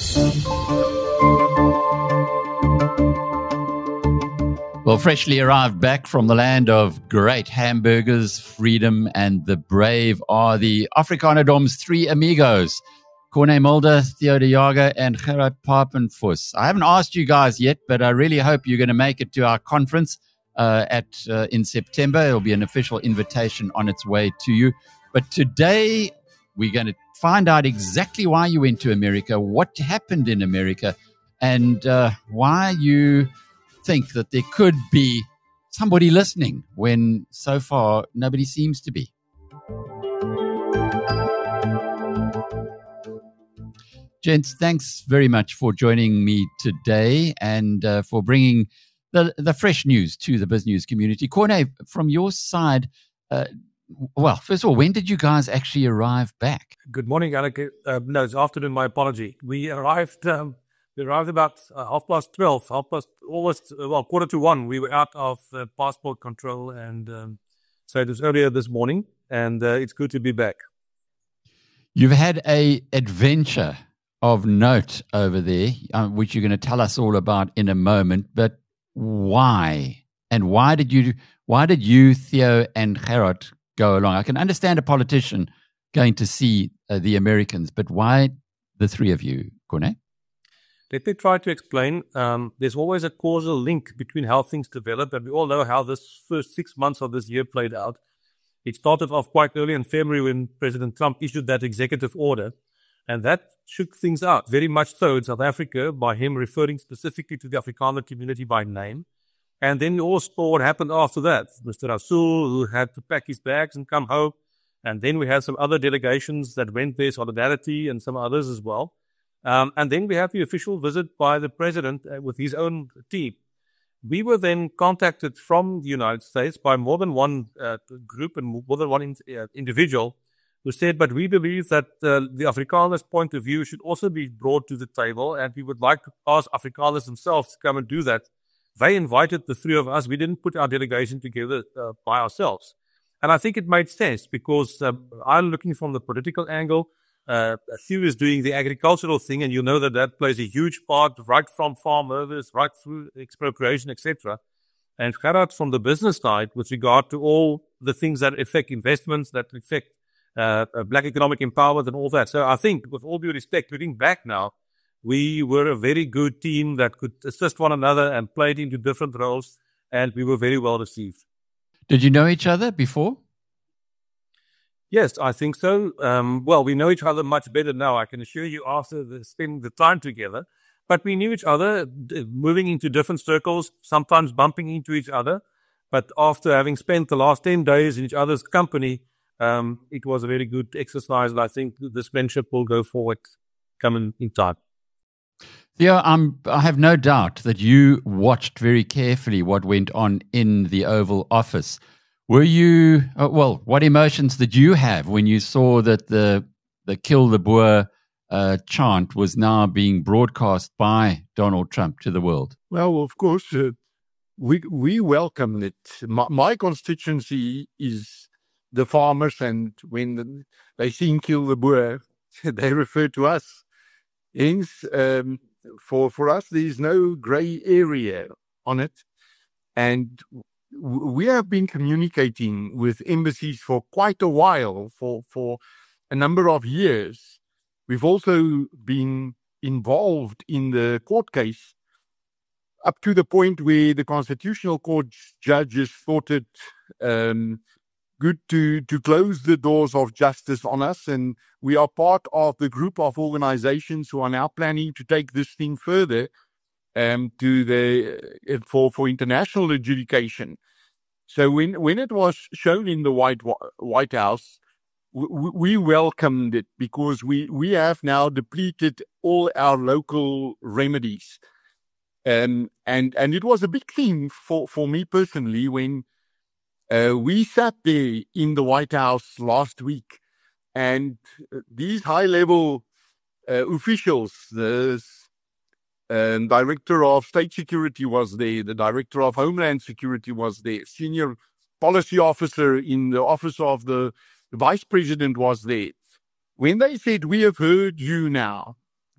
Well, freshly arrived back from the land of great hamburgers, freedom, and the brave are the Afrikaner Dom's three amigos, Corné Mulder, Theo de Jager, and Gerard Papenfuss. I haven't asked you guys yet, but I really hope you're going to make it to our conference in September. There'll be an official invitation on its way to you. But today, we're going to find out exactly why you went to America, what happened in America, and why you think that there could be somebody listening when so far nobody seems to be. Gents, thanks very much for joining me today and for bringing the fresh news to the BizNews community. Corné, from your side, well, first of all, when did you guys actually arrive back? Good morning, Alec. No, it's afternoon. My apology. We arrived about 12:30, almost 1:45. We were out of passport control, and so it was earlier this morning, and it's good to be back. You've had a adventure of note over there, which you're going to tell us all about in a moment. But why? And why did you, Theo and Gerard, go along? I can understand a politician going to see the Americans, but why the three of you, Corné? Let me try to explain. There's always a causal link between how things develop, and we all know how this first 6 months of this year played out. It started off quite early in February when President Trump issued that executive order, and that shook things out, very much so in South Africa, by him referring specifically to the Afrikaner community by name. And then we all saw what happened after that. Mr. Rasool, who had to pack his bags and come home. And then we had some other delegations that went there, Solidarity and some others as well. And then we have the official visit by the president with his own team. We were then contacted from the United States by more than one group and more than one individual who said, but we believe that the Afrikaners' point of view should also be brought to the table, and we would like to ask Afrikaners themselves to come and do that. They invited the three of us. We didn't put our delegation together by ourselves. And I think it made sense because I'm looking from the political angle. Theo is doing the agricultural thing, and you know that plays a huge part right from farm owners, right through expropriation, etc. And Gerard from the business side with regard to all the things that affect investments, that affect black economic empowerment and all that. So I think, with all due respect, looking back now, we were a very good team that could assist one another and played into different roles, and we were very well received. Did you know each other before? Yes, I think so. Well, we know each other much better now, I can assure you, after spending the time together. But we knew each other, moving into different circles, sometimes bumping into each other. But after having spent the last 10 days in each other's company, it was a very good exercise, and I think this friendship will go forward coming in time. Theo, I have no doubt that you watched very carefully what went on in the Oval Office. Were you, what emotions did you have when you saw that the Kill the Boer chant was now being broadcast by Donald Trump to the world? Well, of course, we welcome it. My constituency is the farmers, and when they sing Kill the Boer, they refer to us. Hence, for us, there is no grey area on it. And we have been communicating with embassies for quite a while, for a number of years. We've also been involved in the court case up to the point where the Constitutional Court judges thought it good to close the doors of justice on us, and we are part of the group of organizations who are now planning to take this thing further for international adjudication. So when it was shown in the White House, we welcomed it because we have now depleted all our local remedies, and it was a big thing for me personally when we sat there in the White House last week, and these high-level officials, the Director of State Security was there, the Director of Homeland Security was there, Senior Policy Officer in the Office of the Vice President was there. When they said, "We have heard you now,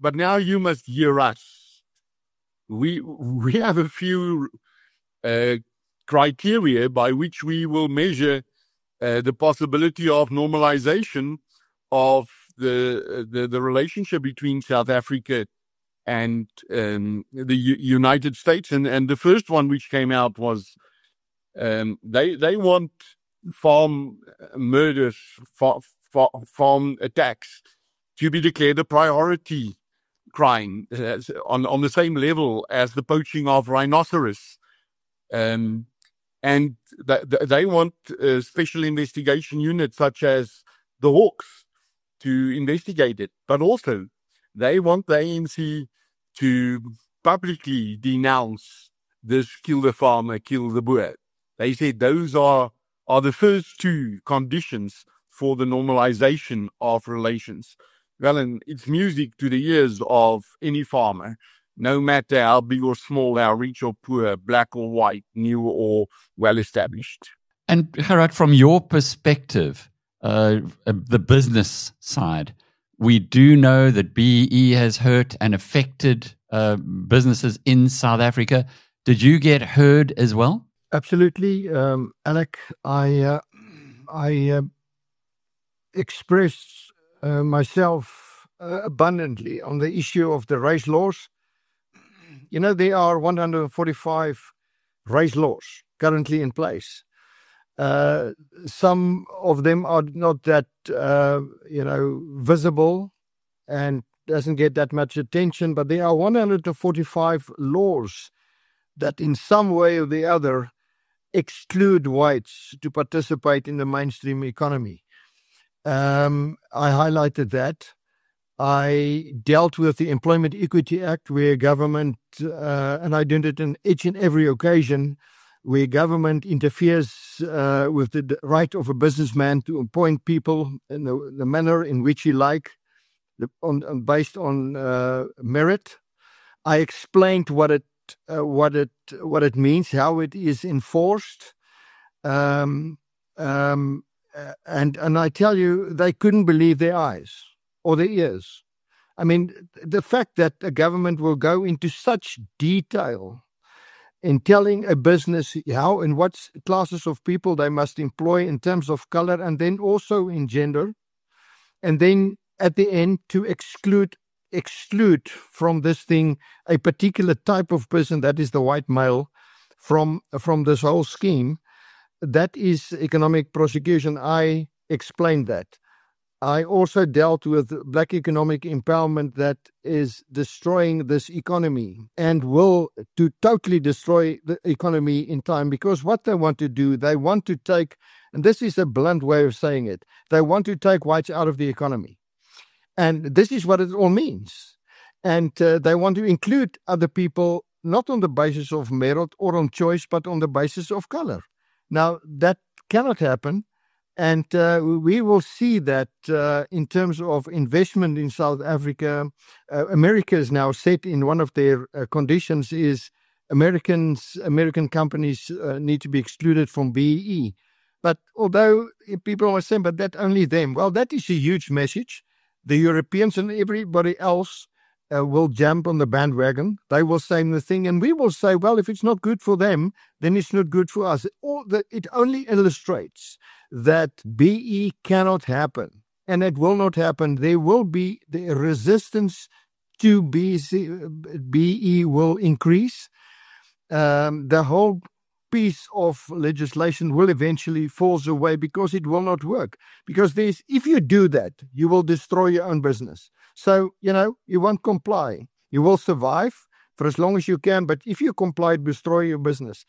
but now you must hear us. We have a few criteria by which we will measure the possibility of normalization of the relationship between South Africa and the United States. And the first one which came out was they want farm murders, farm attacks to be declared a priority crime on the same level as the poaching of rhinoceros. And they want special investigation units such as the Hawks to investigate it. But also, they want the ANC to publicly denounce this kill the farmer, kill the boer. They said those are the first two conditions for the normalization of relations. Well, and it's music to the ears of any farmer, no matter how big or small, how rich or poor, black or white, new or well-established. And Gerard, from your perspective, the business side, we do know that BEE has hurt and affected businesses in South Africa. Did you get hurt as well? Absolutely, Alec. I expressed myself abundantly on the issue of the race laws. You know, there are 145 race laws currently in place. Some of them are not that, visible and doesn't get that much attention, but there are 145 laws that in some way or the other exclude whites to participate in the mainstream economy. I highlighted that. I dealt with the Employment Equity Act, where government, and I did it in each and every occasion, where government interferes with the right of a businessman to appoint people in the manner in which he like, based on merit. I explained what it means, how it is enforced, and I tell you, they couldn't believe their eyes or their ears. I mean, the fact that a government will go into such detail in telling a business how and what classes of people they must employ in terms of color and then also in gender, and then at the end to exclude from this thing a particular type of person, that is the white male, from this whole scheme, that is economic prosecution. I explained that. I also dealt with black economic empowerment that is destroying this economy and will to totally destroy the economy in time, because what they want to do, they want to take, and this is a blunt way of saying it, they want to take whites out of the economy. And this is what it all means. And they want to include other people, not on the basis of merit or on choice, but on the basis of color. Now, that cannot happen. And we will see that in terms of investment in South Africa, America is now set in one of their conditions is American companies need to be excluded from BEE. But although people are saying, but that only them, well, that is a huge message. The Europeans and everybody else will jump on the bandwagon. They will say the thing, and we will say, well, if it's not good for them, then it's not good for us. It only illustrates that BE cannot happen, and it will not happen. There will be the resistance to BE will increase. The whole piece of legislation will eventually falls away because it will not work. Because if you do that, you will destroy your own business. So, you won't comply. You will survive for as long as you can, but if you comply, destroy your business.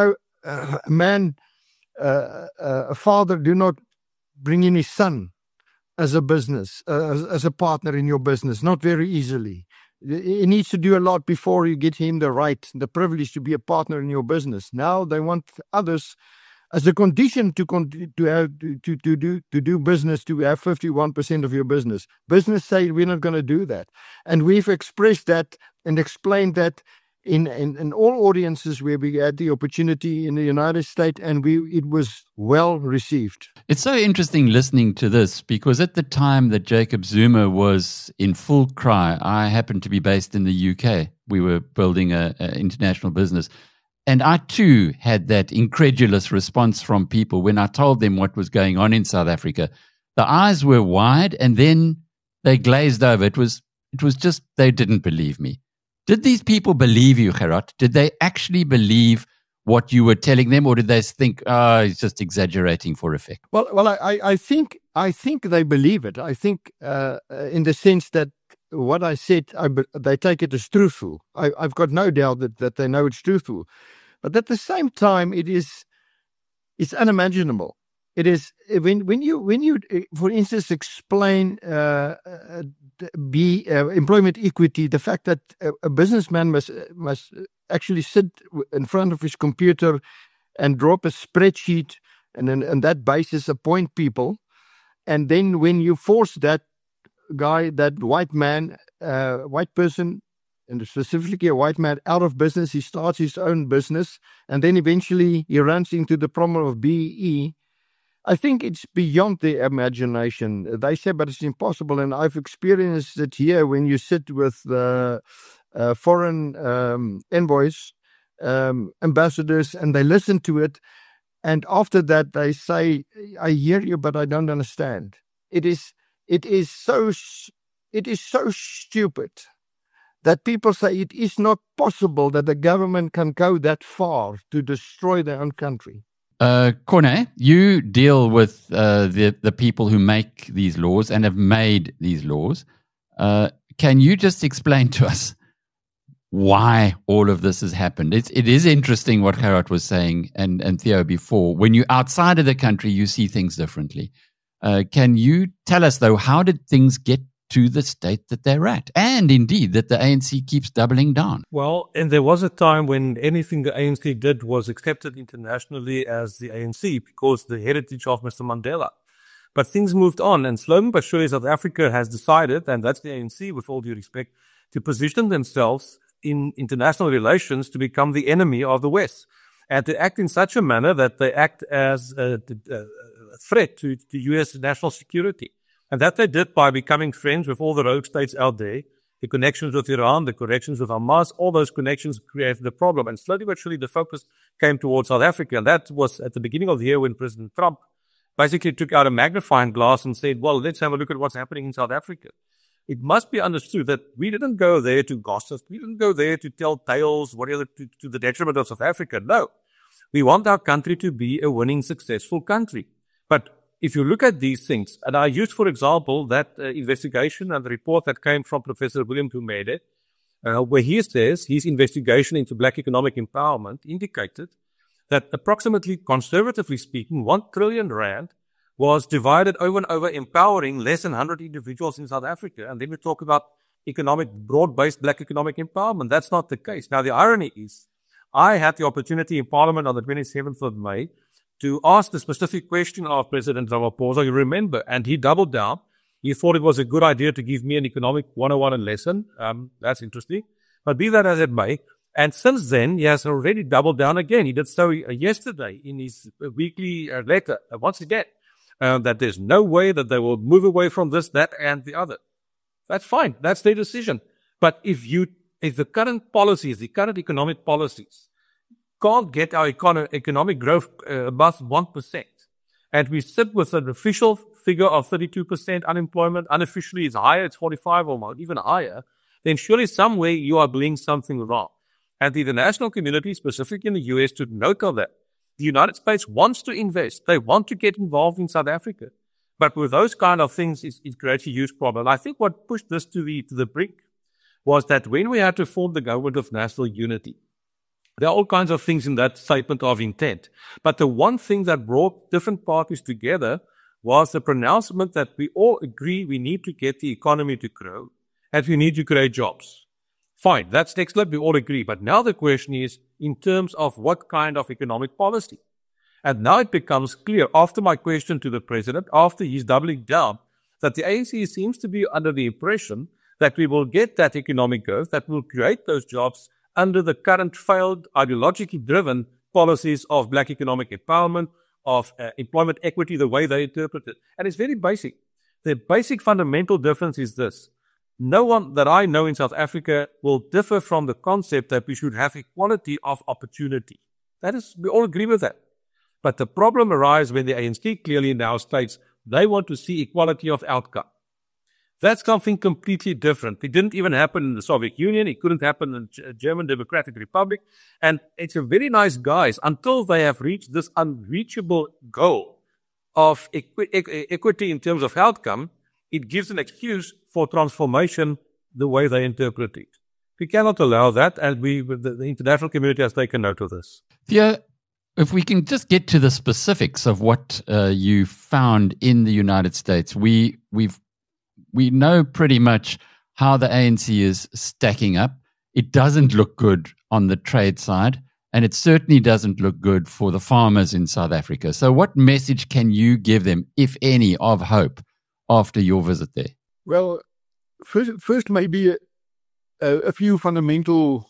A father do not bring in his son as a business, as a partner in your business, not very easily. He needs to do a lot before you get him the right, the privilege to be a partner in your business. Now they want others as a condition to do business, to have 51% of your business. Business say we're not going to do that, and we've expressed that and explained that in all audiences where we had the opportunity in the United States, and it was well received. It's so interesting listening to this because at the time that Jacob Zuma was in full cry, I happened to be based in the UK. We were building an international business. And I too had that incredulous response from people when I told them what was going on in South Africa. The eyes were wide and then they glazed over. It was just, they didn't believe me. Did these people believe you, Gerard? Did they actually believe what you were telling them, or did they think, he's just exaggerating for effect? Well, I think they believe it. I think in the sense that what I said, they take it as truthful. I've got no doubt that they know it's truthful. But at the same time, it's unimaginable. It is when you for instance explain employment equity, the fact that a businessman must actually sit in front of his computer and drop a spreadsheet and then on that basis appoint people, and then when you force that guy, that white person, and specifically a white man, out of business, he starts his own business, and then eventually he runs into the problem of BEE. I think it's beyond their imagination. They say, but it's impossible. And I've experienced it here when you sit with foreign envoys, ambassadors, and they listen to it. And after that, they say, I hear you, but I don't understand. It is so stupid that people say it is not possible that the government can go that far to destroy their own country. Corne, you deal with the people who make these laws and have made these laws. Can you just explain to us why all of this has happened? It is interesting what Gerard was saying and Theo before. When you're outside of the country, you see things differently. Can you tell us, though, how did things get to the state that they're at, and indeed that the ANC keeps doubling down? Well, and there was a time when anything the ANC did was accepted internationally as the ANC because the heritage of Mr. Mandela. But things moved on, and slowly but surely South Africa has decided, and that's the ANC with all due respect, to position themselves in international relations to become the enemy of the West, and to act in such a manner that they act as a threat to U.S. national security. And that they did by becoming friends with all the rogue states out there, the connections with Iran, the connections with Hamas, all those connections created the problem. And slowly but surely the focus came towards South Africa. And that was at the beginning of the year when President Trump basically took out a magnifying glass and said, well, let's have a look at what's happening in South Africa. It must be understood that we didn't go there to gossip. We didn't go there to tell tales, whatever, to the detriment of South Africa. No. We want our country to be a winning, successful country. But if you look at these things, and I used, for example, that investigation and the report that came from Professor William Gumede, where he says his investigation into black economic empowerment indicated that approximately, conservatively speaking, 1 trillion rand was divided over and over, empowering less than 100 individuals in South Africa. And then we talk about broad-based black economic empowerment. That's not the case. Now, the irony is, I had the opportunity in Parliament on the 27th of May to ask the specific question of President Ramaphosa, you remember, and he doubled down. He thought it was a good idea to give me an economic 101 lesson. That's interesting. But be that as it may, and since then, he has already doubled down again. He did so yesterday in his weekly letter, once again, that there's no way that they will move away from this, that, and the other. That's fine. That's their decision. But if the current policies, the current economic policies, can't get our economic growth above 1%, and we sit with an official figure of 32% unemployment, unofficially it's higher, it's 45 or more, even higher, then surely some way you are doing something wrong. And the international community, specifically in the US, should note of that. The United States wants to invest. They want to get involved in South Africa. But with those kind of things, it creates a huge problem. I think what pushed this to the brink was that when we had to form the government of national unity, there are all kinds of things in that statement of intent. But the one thing that brought different parties together was the pronouncement that we all agree we need to get the economy to grow and we need to create jobs. Fine, that's excellent, we all agree. But now the question is in terms of what kind of economic policy. And now it becomes clear after my question to the president, after he's doubling down, that the ANC seems to be under the impression that we will get that economic growth, that will create those jobs under the current failed, ideologically driven policies of black economic empowerment, of employment equity, the way they interpret it. And it's very basic. The basic fundamental difference is this. No one that I know in South Africa will differ from the concept that we should have equality of opportunity. We all agree with that. But the problem arises when the ANC clearly now states they want to see equality of outcome. That's something completely different. It didn't even happen in the Soviet Union. It couldn't happen in the German Democratic Republic. And it's a very nice guise until they have reached this unreachable goal of equity in terms of outcome. It gives an excuse for transformation the way they interpret it. We cannot allow that, and the international community has taken note of this. Theo, if we can just get to the specifics of what you found in the United States, we know pretty much how the ANC is stacking up. It doesn't look good on the trade side, and it certainly doesn't look good for the farmers in South Africa. So what message can you give them, if any, of hope after your visit there? Well, first maybe a few fundamental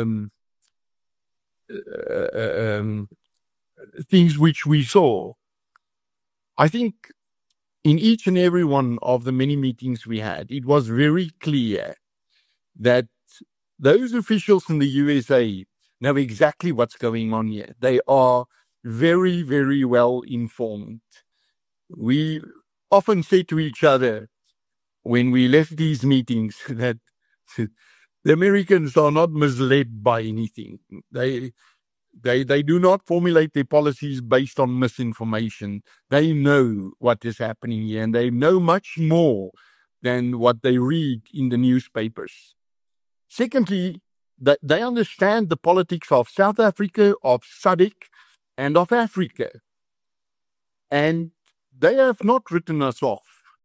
things which we saw. I think in each and every one of the many meetings we had, it was very clear that those officials in the USA know exactly what's going on here. They are very, very well informed. We often say to each other when we left these meetings that the Americans are not misled by anything. They do not formulate their policies based on misinformation. They know what is happening here, and they know much more than what they read in the newspapers. Secondly, they understand the politics of South Africa, of SADC, and of Africa. And they have not written us off.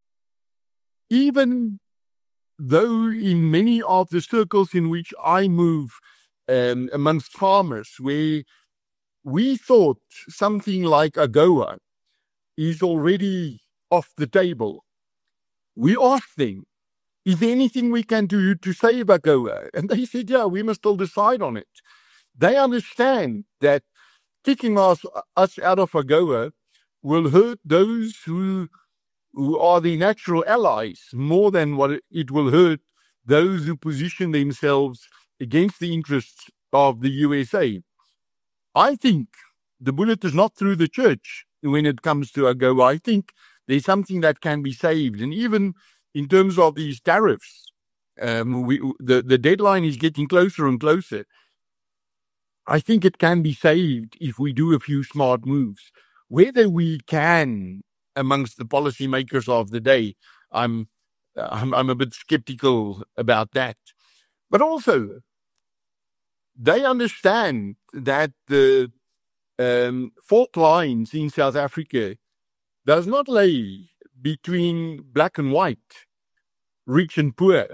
Even though in many of the circles in which I move amongst farmers, where we thought something like AGOA is already off the table, we asked them, is there anything we can do to save AGOA? And they said, yeah, we must still decide on it. They understand that kicking us out of AGOA will hurt those who are the natural allies more than what it will hurt those who position themselves against the interests of the USA. I think the bullet is not through the church when it comes to AGOA. I think there's something that can be saved. And even in terms of these tariffs, the deadline is getting closer and closer. I think it can be saved if we do a few smart moves. Whether we can, amongst the policymakers of the day, I'm a bit skeptical about that. But also, they understand that the fault lines in South Africa does not lay between black and white, rich and poor,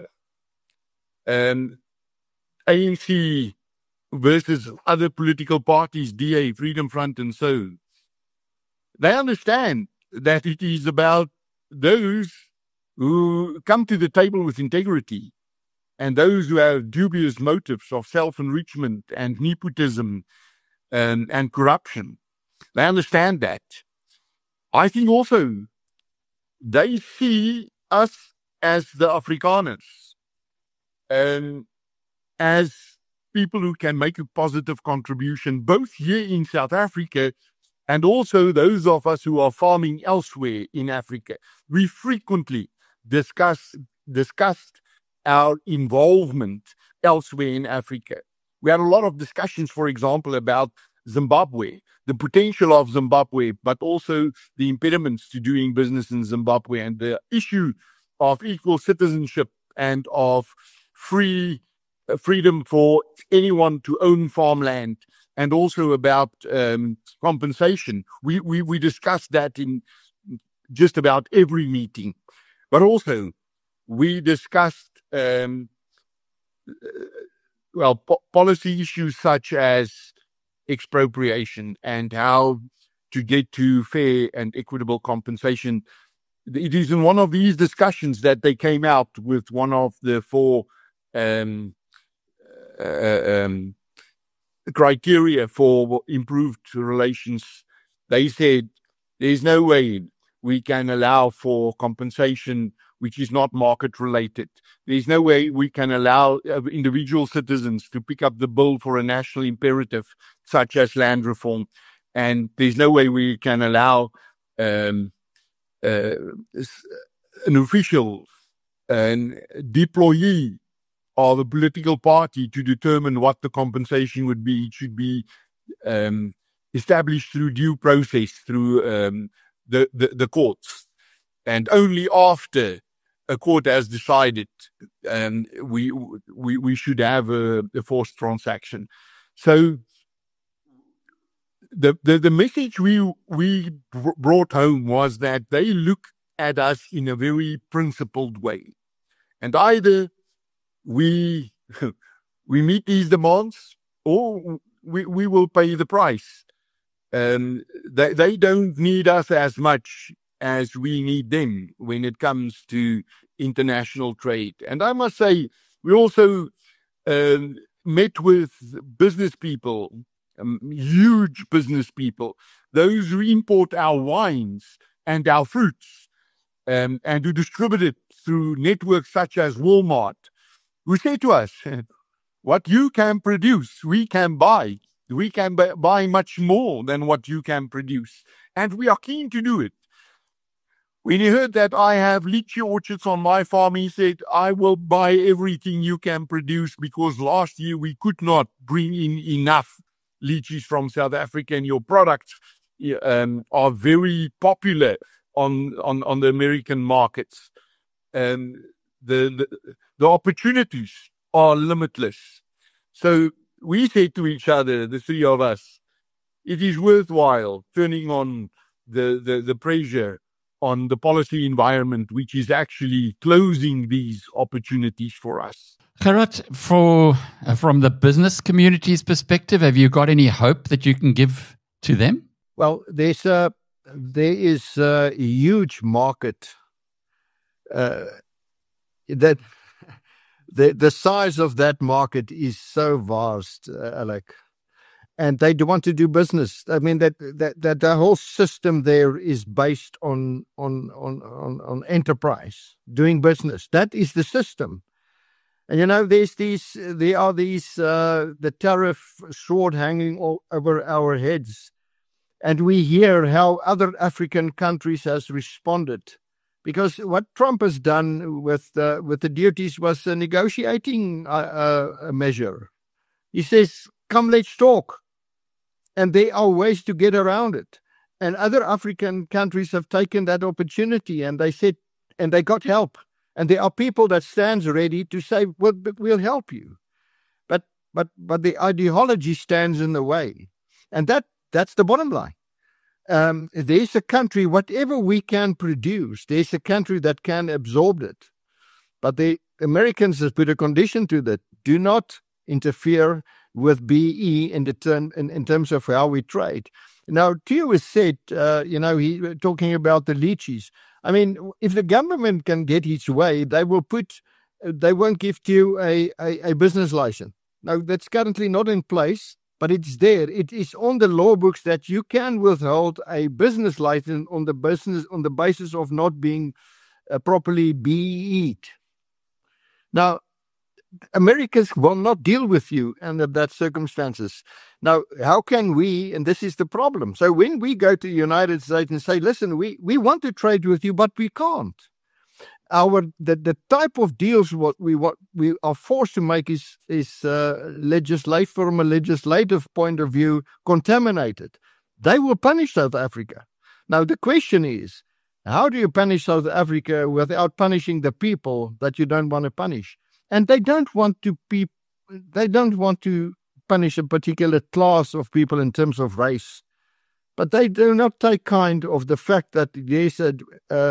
ANC versus other political parties, DA, Freedom Front, and so on. They understand that it is about those who come to the table with integrity and those who have dubious motives of self-enrichment and nepotism and corruption. They understand that. I think also they see us as the Afrikaners as people who can make a positive contribution, both here in South Africa and also those of us who are farming elsewhere in Africa. We frequently discussed our involvement elsewhere in Africa. We had a lot of discussions, for example, about Zimbabwe, the potential of Zimbabwe, but also the impediments to doing business in Zimbabwe, and the issue of equal citizenship and of freedom for anyone to own farmland, and also about compensation. We discussed that in just about every meeting. But also, we discussed policy issues such as expropriation and how to get to fair and equitable compensation. It is in one of these discussions that they came out with one of the four criteria for improved relations. They said there's no way we can allow for compensation which is not market related. There's no way we can allow individual citizens to pick up the bill for a national imperative such as land reform. And there's no way we can allow an official, an employee of a political party to determine what the compensation would be. It should be established through due process, through the courts. And only after a court has decided, we should have a forced transaction. So the message we brought home was that they look at us in a very principled way, and either we meet these demands or we will pay the price. They don't need us as much as we need them when it comes to international trade. And I must say, we also met with business people, huge business people, those who import our wines and our fruits, and who distribute it through networks such as Walmart, who say to us, what you can produce, we can buy. We can buy much more than what you can produce. And we are keen to do it. When he heard that I have lychee orchards on my farm, he said, I will buy everything you can produce, because last year we could not bring in enough lychees from South Africa, and your products are very popular on the American markets. The opportunities are limitless. So we said to each other, the three of us, it is worthwhile turning on the pressure on the policy environment, which is actually closing these opportunities for us. Gerard, from the business community's perspective, have you got any hope that you can give to them? Well, there is a huge market that the size of that market is so vast, Alec. And they do want to do business. I mean, that the whole system there is based on enterprise, doing business. That is the system. And there are these the tariff sword hanging all over our heads, and we hear how other African countries has responded, because what Trump has done with the duties was a negotiating a measure. He says, "Come, let's talk." And there are ways to get around it. And other African countries have taken that opportunity, and they said, and they got help. And there are people that stands ready to say, well, we'll help you. But the ideology stands in the way. And that's the bottom line. There's a country, whatever we can produce, there's a country that can absorb it. But the Americans have put a condition to that. Do not interfere with BE in terms of how we trade. Now, Theo has said, he talking about the lychees. I mean, if the government can get its way, they won't give you a business license. Now, that's currently not in place, but it's there. It is on the law books that you can withhold a business license on the basis of not being properly BE'd. Now, Americans will not deal with you under that circumstances. Now, how can we, and this is the problem. So when we go to the United States and say, listen, we want to trade with you, but we can't. The type of deals what we are forced to make is legislate from a legislative point of view contaminated. They will punish South Africa. Now the question is, how do you punish South Africa without punishing the people that you don't want to punish? And they don't want to punish a particular class of people in terms of race, but they do not take kind of the fact that there's a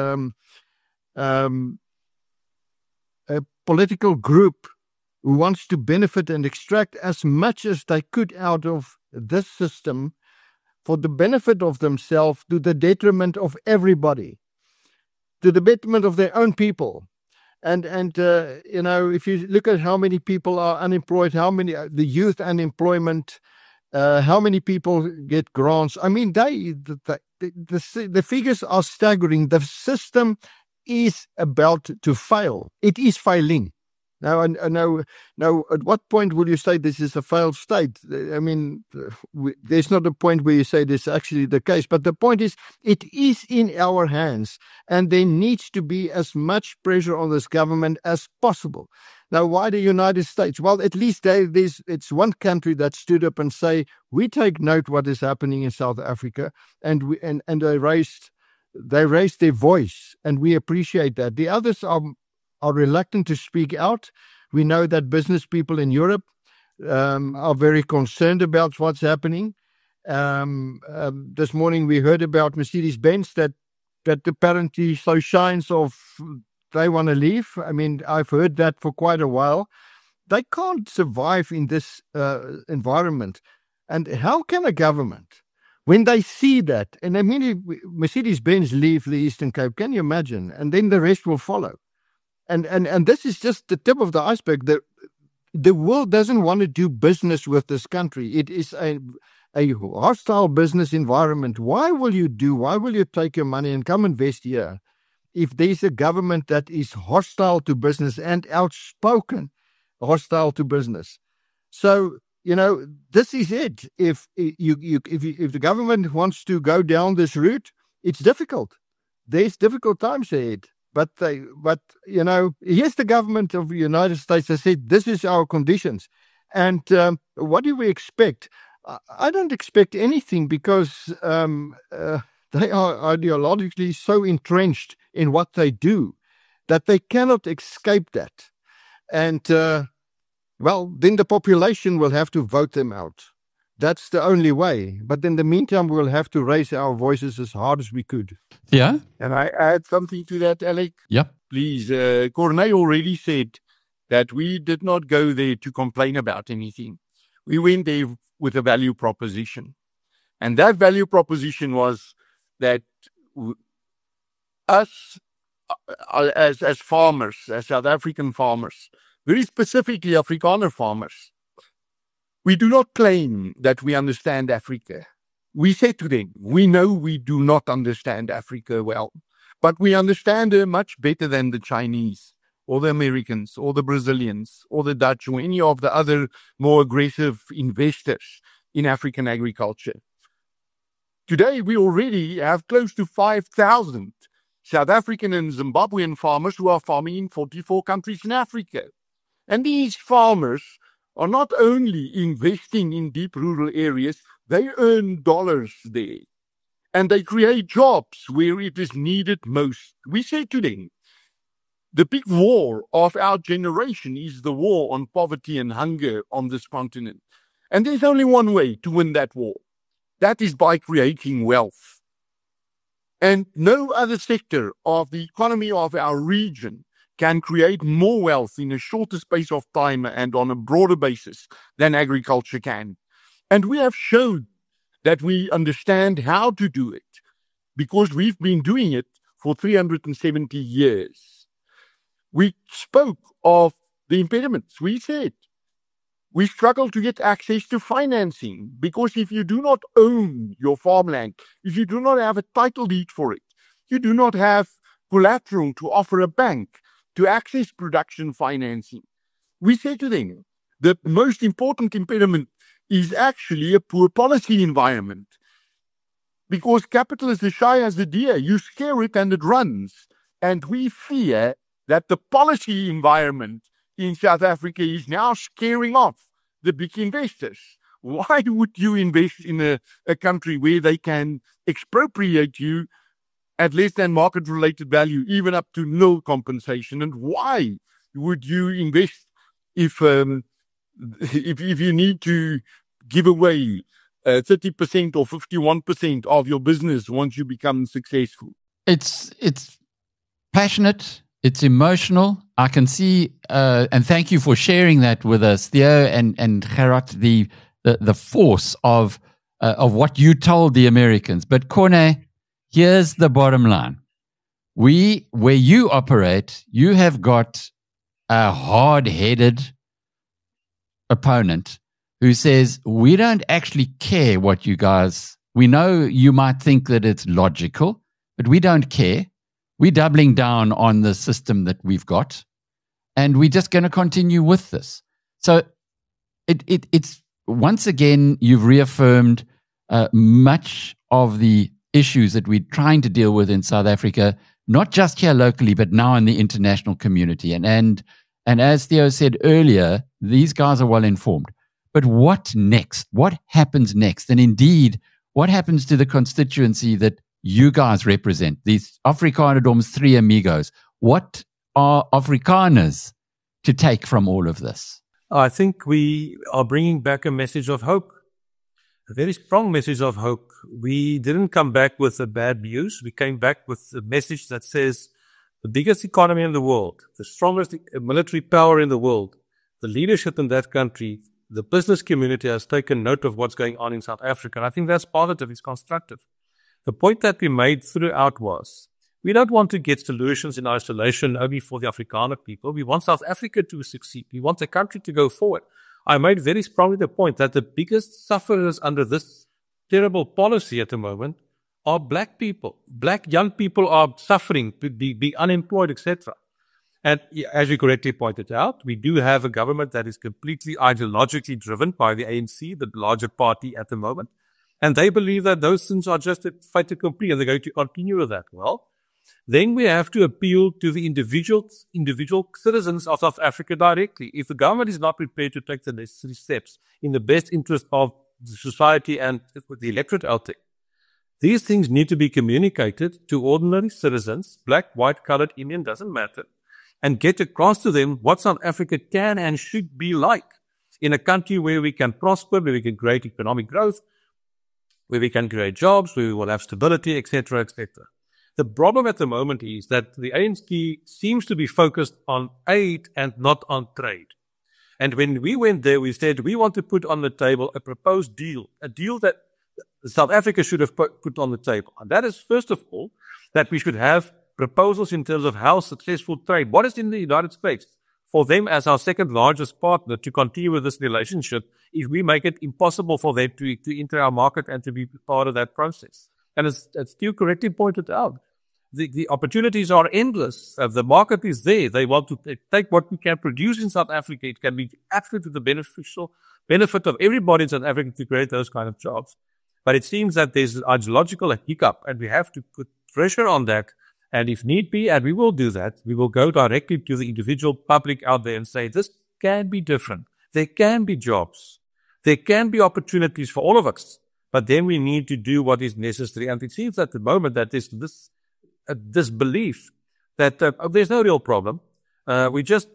political group who wants to benefit and extract as much as they could out of this system for the benefit of themselves, to the detriment of everybody, to the betterment of their own people. And if you look at how many people are unemployed, how many the youth unemployment, how many people get grants. I mean, the figures are staggering. The system is about to fail. It is failing. Now, at what point will you say this is a failed state? I mean, there's not a point where you say this is actually the case. But the point is, it is in our hands, and there needs to be as much pressure on this government as possible. Now, why the United States? Well, at least it's one country that stood up and say, we take note what is happening in South Africa, and they raised their voice, and we appreciate that. The others are reluctant to speak out. We know that business people in Europe are very concerned about what's happening. This morning we heard about Mercedes-Benz that apparently shows signs of they want to leave. I mean, I've heard that for quite a while. They can't survive in this environment. And how can a government, when they see that, and I mean, Mercedes-Benz leave the Eastern Cape, can you imagine? And then the rest will follow. And this is just the tip of the iceberg. The world doesn't want to do business with this country. It is a hostile business environment. Why will you take your money and come invest here if there's a government that is hostile to business and outspoken hostile to business? So, this is it. If the government wants to go down this route, it's difficult. There's difficult times ahead. But here's the government of the United States. They said, this is our conditions. And what do we expect? I don't expect anything because they are ideologically so entrenched in what they do that they cannot escape that. And, then the population will have to vote them out. That's the only way. But in the meantime, we'll have to raise our voices as hard as we could. Yeah. And I add something to that, Alec? Yep. Please. Corné already said that we did not go there to complain about anything. We went there with a value proposition. And that value proposition was that us, as farmers, as South African farmers, very specifically Afrikaner farmers, we do not claim that we understand Africa. We said to them, we know we do not understand Africa well, but we understand her much better than the Chinese or the Americans or the Brazilians or the Dutch or any of the other more aggressive investors in African agriculture. Today, we already have close to 5,000 South African and Zimbabwean farmers who are farming in 44 countries in Africa. And these farmers are not only investing in deep rural areas, they earn dollars there. And they create jobs where it is needed most. We say to them, the big war of our generation is the war on poverty and hunger on this continent. And there's only one way to win that war. That is by creating wealth. And no other sector of the economy of our region can create more wealth in a shorter space of time and on a broader basis than agriculture can. And we have shown that we understand how to do it because we've been doing it for 370 years. We spoke of the impediments. We said we struggle to get access to financing because if you do not own your farmland, if you do not have a title deed for it, you do not have collateral to offer a bank to access production financing. We say to them, the most important impediment is actually a poor policy environment. Because capital is as shy as the deer. You scare it and it runs. And we fear that the policy environment in South Africa is now scaring off the big investors. Why would you invest in a country where they can expropriate you at less than market-related value, even up to no compensation? And why would you invest if you need to give away 30% or 51% of your business once you become successful? It's passionate. It's emotional. I can see, and thank you for sharing that with us, Theo and Gerard, the force of what you told the Americans. But Corné, here's the bottom line. where you operate, you have got a hard-headed opponent who says, we don't actually care what you guys, we know you might think that it's logical, but we don't care. We're doubling down on the system that we've got, and we're just going to continue with this. So it's once again, you've reaffirmed much of the issues that we're trying to deal with in South Africa, not just here locally, but now in the international community. And as Theo said earlier, these guys are well informed. But what next? What happens next? And indeed, what happens to the constituency that you guys represent, these Afrikaners 3 Amigos? What are Afrikaners to take from all of this? I think we are bringing back a message of hope, a very strong message of hope. We didn't come back with the bad news. We came back with a message that says the biggest economy in the world, the strongest military power in the world, the leadership in that country, the business community has taken note of what's going on in South Africa. And I think that's positive. It's constructive. The point that we made throughout was we don't want to get solutions in isolation only for the Afrikaner people. We want South Africa to succeed. We want the country to go forward. I made very strongly the point that the biggest sufferers under this terrible policy at the moment are black people. Black young people are suffering, being unemployed, etc. And as you correctly pointed out, we do have a government that is completely ideologically driven by the ANC, the larger party at the moment. And they believe that those things are just a fait accompli and they're going to continue with that. Well, then we have to appeal to the individual citizens of South Africa directly. If the government is not prepared to take the necessary steps in the best interest of the society and the electorate out there, these things need to be communicated to ordinary citizens, black, white, colored, Indian, doesn't matter, and get across to them what South Africa can and should be like in a country where we can prosper, where we can create economic growth, where we can create jobs, where we will have stability, etc., etc. The problem at the moment is that the ANC seems to be focused on aid and not on trade. And when we went there, we said we want to put on the table a proposed deal, a deal that South Africa should have put on the table. And that is, first of all, that we should have proposals in terms of how successful trade, what is in the United States, for them as our second largest partner to continue with this relationship if we make it impossible for them to enter our market and to be part of that process. And as Stu correctly pointed out, the opportunities are endless. The market is there. They want to take what we can produce in South Africa. It can be absolutely the benefit of everybody in South Africa to create those kind of jobs. But it seems that there's an ideological hiccup and we have to put pressure on that. And if need be, and we will do that, we will go directly to the individual public out there and say, this can be different. There can be jobs. There can be opportunities for all of us. But then we need to do what is necessary. And it seems at the moment that there's this belief that there's no real problem. We just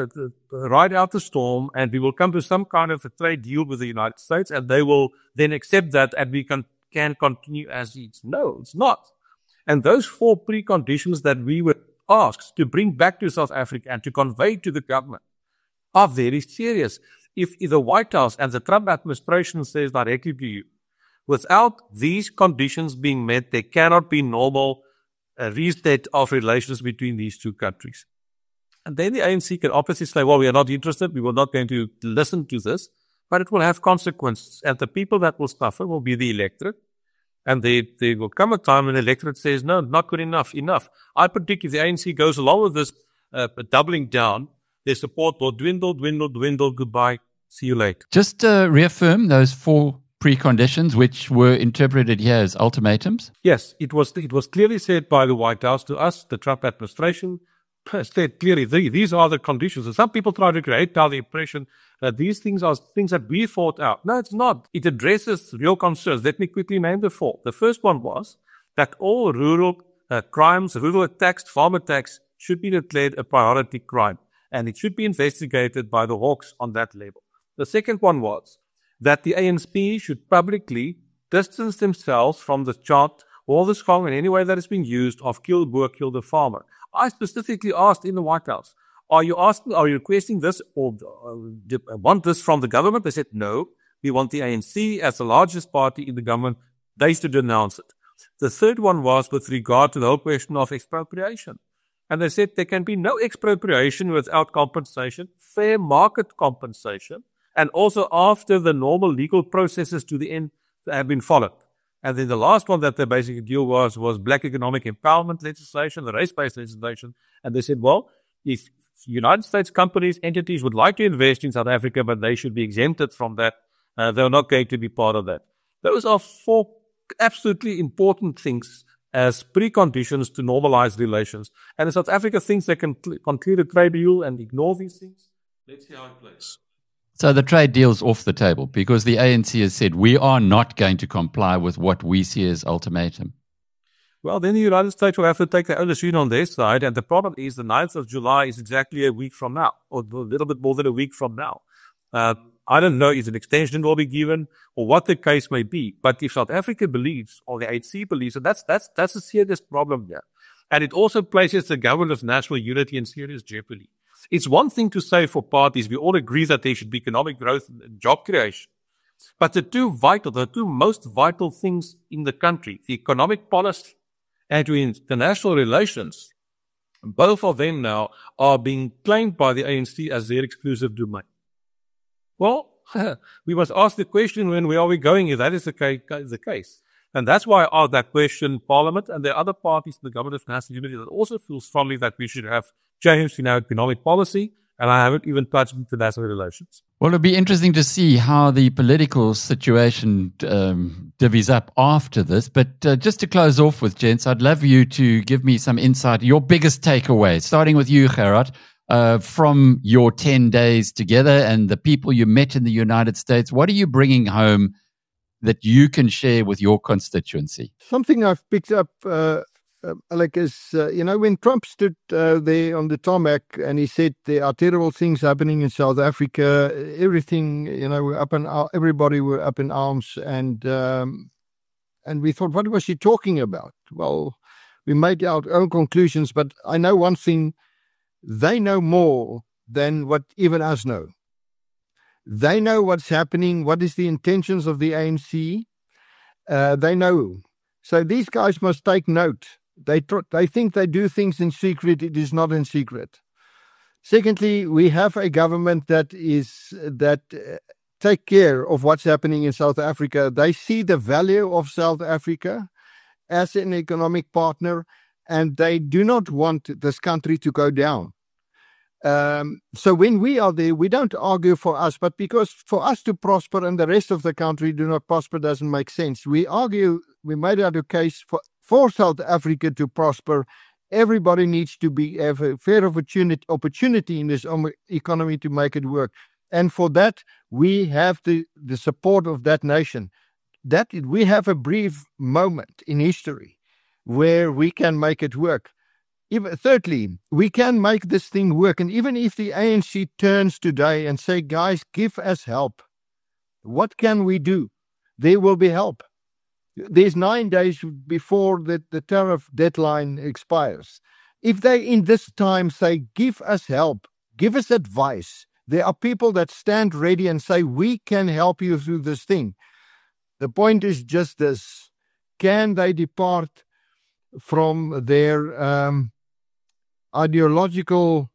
ride out the storm and we will come to some kind of a trade deal with the United States and they will then accept that and we can continue as is. No, it's not. And those 4 preconditions that we were asked to bring back to South Africa and to convey to the government are very serious. If the White House and the Trump administration says directly to you, without these conditions being met, there cannot be normal reset of relations between these two countries. And then the ANC can obviously say, well, we are not interested. We were not going to listen to this, but it will have consequences. And the people that will suffer will be the electorate. And there will come a time when the electorate says, no, not good enough. I predict if the ANC goes along with this doubling down, their support will dwindle, goodbye, see you later. Just reaffirm those 4 preconditions, which were interpreted here as ultimatums? Yes, it was clearly said by the White House to us, the Trump administration, said clearly, these are the conditions. And some people try to create now the impression that these things are things that we thought out. No, it's not. It addresses real concerns. Let me quickly name the 4. The first one was that all rural crimes, rural attacks, farm attacks should be declared a priority crime. And it should be investigated by the Hawks on that level. The second one was that the ANC should publicly distance themselves from the chant or the song in any way that is being used of kill the boer, kill the farmer. I specifically asked in the White House, are you requesting this or want this from the government? They said, no, we want the ANC as the largest party in the government. They should denounce it. The third one was with regard to the whole question of expropriation. And they said there can be no expropriation without compensation, fair market compensation, and also after the normal legal processes to the end have been followed. And then the last one that they basically deal was black economic empowerment legislation, the race-based legislation. And they said, well, if United States companies, entities would like to invest in South Africa, but they should be exempted from that, they're not going to be part of that. Those are four absolutely important things as preconditions to normalize relations. And if South Africa thinks they can conclude a trade deal and ignore these things, let's see how it plays. So the trade deal's off the table because the ANC has said we are not going to comply with what we see as ultimatum. Well, then the United States will have to take their own decision on their side. And the problem is the 9th of July is exactly a week from now, or a little bit more than a week from now. I don't know if an extension will be given or what the case may be. But if South Africa believes, or the ANC believes, and that's a serious problem here. And it also places the government of national unity in serious jeopardy. It's one thing to say for parties, we all agree that there should be economic growth and job creation. But the two most vital things in the country, the economic policy and to international relations, both of them now are being claimed by the ANC as their exclusive domain. Well, we must ask the question, where are we going if that is the case? And that's why I asked that question, Parliament and the other parties in the government of national unity that also feel strongly that we should have change in our economic policy, and I haven't even touched international relations. Well, it'll be interesting to see how the political situation divvies up after this. But just to close off with, gents, I'd love you to give me some insight, your biggest takeaway, starting with you, Gerard, from your 10 days together and the people you met in the United States. What are you bringing home that you can share with your constituency? Something I've picked up, Alec, is, when Trump stood there on the tarmac and he said there are terrible things happening in South Africa, everything, everybody were up in arms, and we thought, what was he talking about? Well, we made our own conclusions, but I know one thing, they know more than what even us know. They know what's happening, what is the intentions of the ANC. They know. So these guys must take note. They think they do things in secret. It is not in secret. Secondly, we have a government that take care of what's happening in South Africa. They see the value of South Africa as an economic partner, and they do not want this country to go down. So when we are there, we don't argue for us, but because for us to prosper and the rest of the country do not prosper doesn't make sense. We made out a case for South Africa to prosper. Everybody needs to have a fair opportunity in this economy to make it work. And for that, we have the support of that nation. That we have a brief moment in history where we can make it work. Thirdly, we can make this thing work. And even if the ANC turns today and say, guys, give us help, what can we do? There will be help. There's 9 days before the tariff deadline expires. If they in this time say, give us help, give us advice, there are people that stand ready and say, we can help you through this thing. The point is just this. Can they depart from their ideological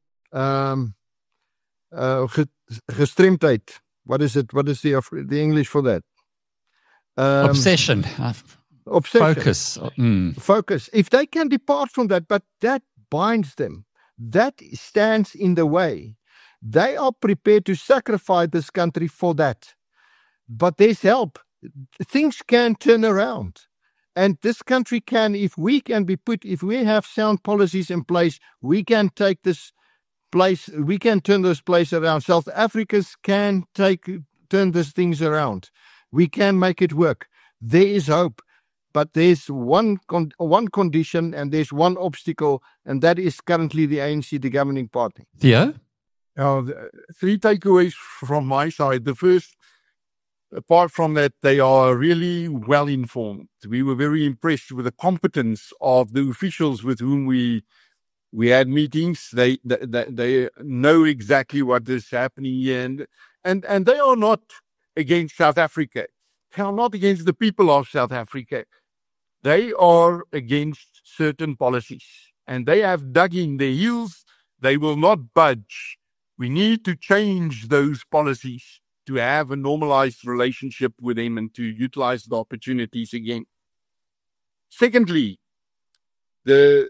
gestremdheid? What is it? What is the English for that? Obsession. Focus. Focus. If they can depart from that, but that binds them, that stands in the way. They are prepared to sacrifice this country for that. But there's help. Things can turn around. And this country can, if we have sound policies in place, we can take this place, we can turn this place around. South Africans can turn these things around. We can make it work. There is hope. But there's one condition and there's one obstacle, and that is currently the ANC, the governing party. Theo? Three takeaways from my side. The first, apart from that, they are really well informed. We were very impressed with the competence of the officials with whom we had meetings. They know exactly what is happening here, and they are not against South Africa. They are not against the people of South Africa. they are against certain policies and they have dug in their heels. They will not budge. We need to change those policies to have a normalized relationship with them and to utilize the opportunities again. Secondly, the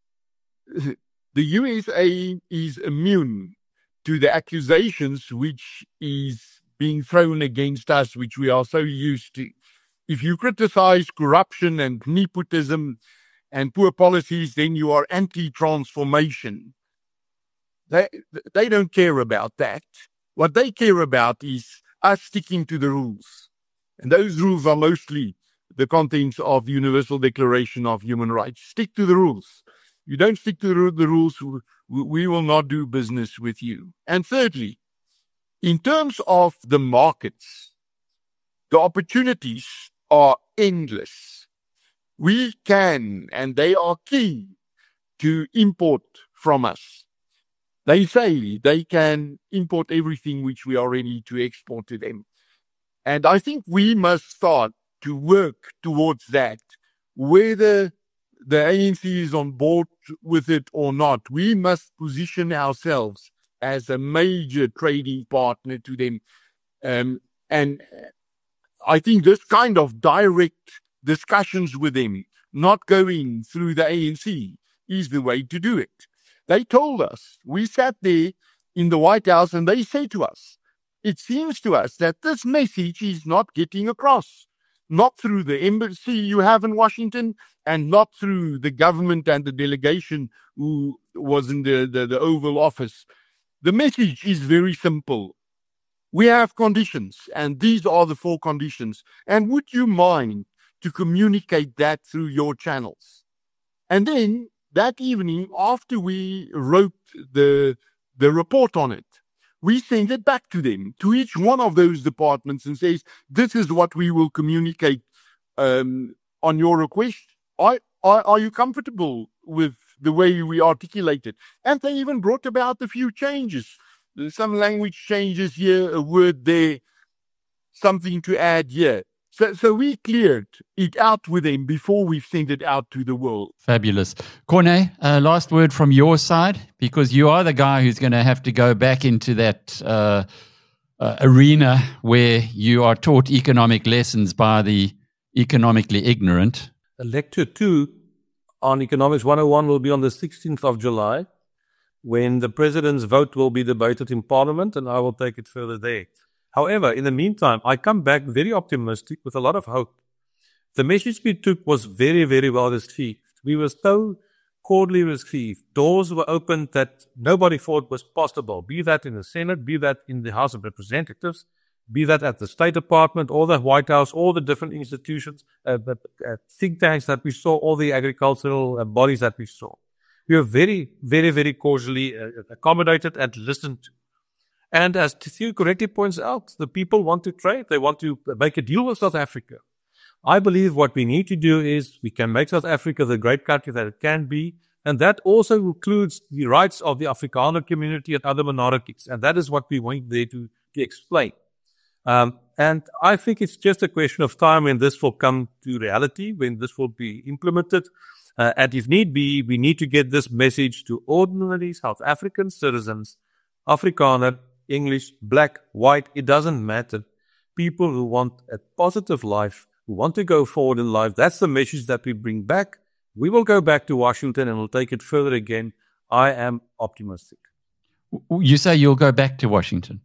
USA is immune to the accusations which is being thrown against us, which we are so used to. If you criticize corruption and nepotism and poor policies, then you are anti-transformation. They don't care about that. What they care about is us sticking to the rules. And those rules are mostly the contents of the Universal Declaration of Human Rights. Stick to the rules. You don't stick to the rules, we will not do business with you. And thirdly, in terms of the markets, the opportunities are endless. We can, and they are keen to import from us. They say they can import everything which we are ready to export to them. And I think we must start to work towards that, whether the ANC is on board with it or not. We must position ourselves as a major trading partner to them. And I think this kind of direct discussions with them, not going through the ANC, is the way to do it. They told us, we sat there in the White House and they say to us, it seems to us that this message is not getting across, not through the embassy you have in Washington and not through the government and the delegation who was in the Oval Office. The message is very simple. We have conditions, and these are the 4 conditions. And would you mind to communicate that through your channels? And then that evening, after we wrote the report on it, we send it back to them, to each one of those departments, and says, this is what we will communicate on your request. Are you comfortable with the way we articulate it? And they even brought about a few changes. Some language changes here, a word there, something to add here. So we cleared it out with them before we sent it out to the world. Fabulous. Corne, last word from your side, because you are the guy who's going to have to go back into that arena where you are taught economic lessons by the economically ignorant. Lecture 2 on Economics 101 will be on the 16th of July, when the President's vote will be debated in Parliament, and I will take it further there. However, in the meantime, I come back very optimistic with a lot of hope. The message we took was very, very well received. We were so cordially received. Doors were opened that nobody thought was possible, be that in the Senate, be that in the House of Representatives, be that at the State Department or the White House, all the different institutions, think tanks that we saw, all the agricultural bodies that we saw. We were very, very, very cordially accommodated and listened to. And as Theo correctly points out, the people want to trade. They want to make a deal with South Africa. I believe what we need to do is we can make South Africa the great country that it can be. And that also includes the rights of the Afrikaner community and other minorities. And that is what we want there to explain. And I think it's just a question of time when this will come to reality, when this will be implemented. And if need be, we need to get this message to ordinary South African citizens, Afrikaner, English, black, white, it doesn't matter. People who want a positive life, who want to go forward in life, that's the message that we bring back. We will go back to Washington and we'll take it further again. I am optimistic. You say you'll go back to Washington?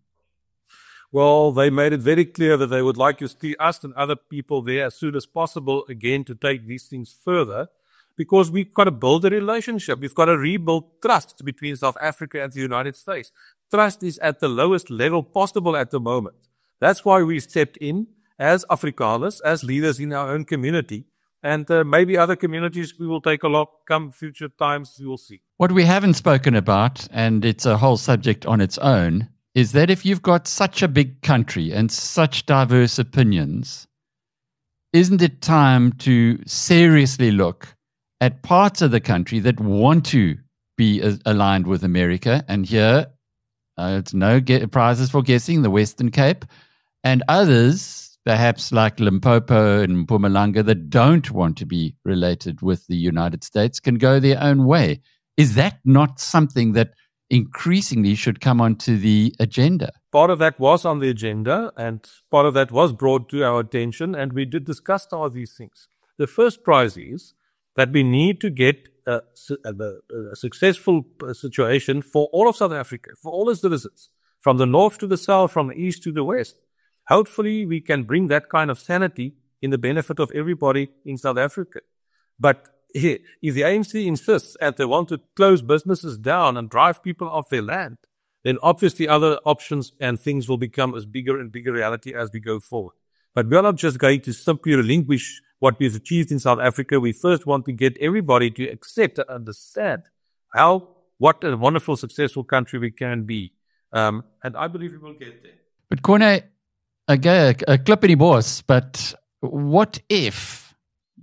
Well, they made it very clear that they would like to see us and other people there as soon as possible again to take these things further. Because we've got to build a relationship. We've got to rebuild trust between South Africa and the United States. Trust is at the lowest level possible at the moment. That's why we stepped in as Afrikaners, as leaders in our own community. And maybe other communities we will take a lot come future times, we will see. What we haven't spoken about, and it's a whole subject on its own, is that if you've got such a big country and such diverse opinions, isn't it time to seriously look at parts of the country that want to be aligned with America? And here, it's no prizes for guessing, the Western Cape, and others perhaps like Limpopo and Mpumalanga, that don't want to be related with the United States can go their own way. Is that not something that increasingly should come onto the agenda? Part of that was on the agenda, and part of that was brought to our attention, and we did discuss all these things. The first prize is that we need to get a successful situation for all of South Africa, for all its citizens, from the north to the south, from the east to the west. Hopefully, we can bring that kind of sanity in the benefit of everybody in South Africa. But if the ANC insists and they want to close businesses down and drive people off their land, then obviously other options and things will become as bigger and bigger reality as we go forward. But we are not just going to simply relinquish what we've achieved in South Africa. We first want to get everybody to accept and understand what a wonderful, successful country we can be. And I believe we will get there. But Corne, again, a clippity boss, but what if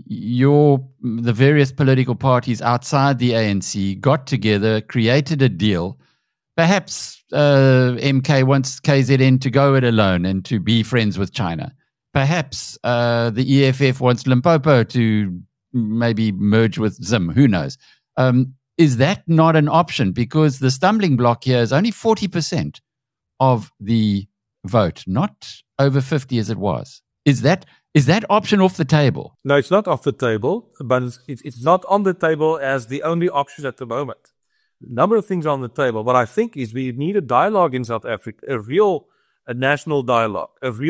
the various political parties outside the ANC got together, created a deal? Perhaps MK wants KZN to go it alone and to be friends with China. Perhaps the EFF wants Limpopo to maybe merge with Zim. Who knows? Is that not an option? Because the stumbling block here is only 40% of the vote, not over 50 as it was. Is that option off the table? No, it's not off the table, but it's not on the table as the only option at the moment. A number of things on the table. What I think is we need a dialogue in South Africa, a national dialogue,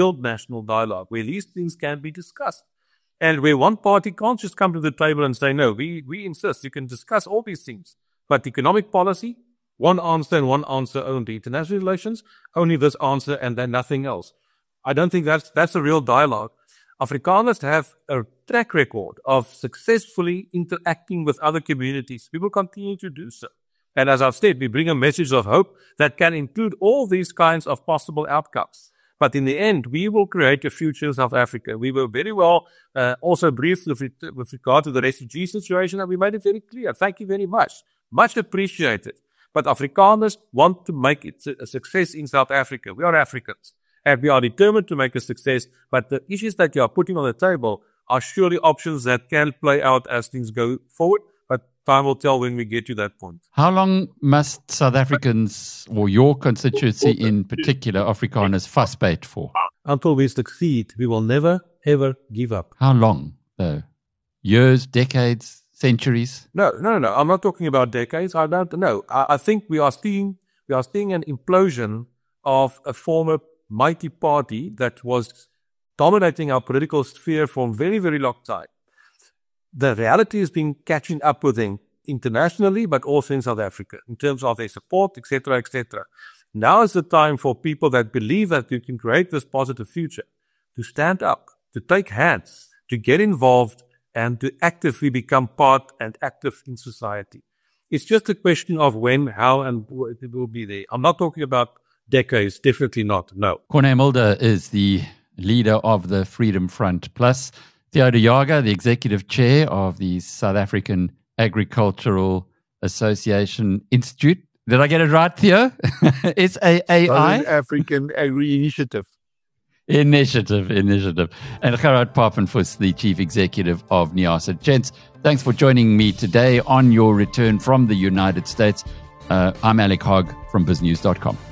where these things can be discussed. And where one party can't just come to the table and say, no, we insist, you can discuss all these things. But economic policy, one answer and one answer only. International relations, only this answer and then nothing else. I don't think that's a real dialogue. Afrikaners have a track record of successfully interacting with other communities. We will continue to do so. And as I've said, we bring a message of hope that can include all these kinds of possible outcomes. But in the end, we will create a future in South Africa. We were very well also briefed with regard to the refugee situation, and we made it very clear. Thank you very much. Much appreciated. But Afrikaners want to make it a success in South Africa. We are Africans, and we are determined to make a success. But the issues that you are putting on the table are surely options that can play out as things go forward. But time will tell when we get to that point. How long must South Africans, or your constituency in particular, Afrikaners, fussbait for? Until we succeed, we will never, ever give up. How long, though? Years, decades, centuries? No. I'm not talking about decades. I don't know. I think we are seeing an implosion of a former mighty party that was dominating our political sphere for a very, very long time. The reality has been catching up with them internationally, but also in South Africa, in terms of their support, etc., etc. Now is the time for people that believe that you can create this positive future to stand up, to take hands, to get involved, and to actively become part and active in society. It's just a question of when, how, and it will be there. I'm not talking about decades, definitely not, no. Corne Mulder is the leader of the Freedom Front Plus. Theo de Jager, the executive chair of the South African Agricultural Association Institute. Did I get it right, Theo? SAAI? Southern African Agri Initiative. Initiative. And Gerard Papenfuss, the chief executive of NIASA. Gents, thanks for joining me today on your return from the United States. I'm Alec Hogg from BizNews.com.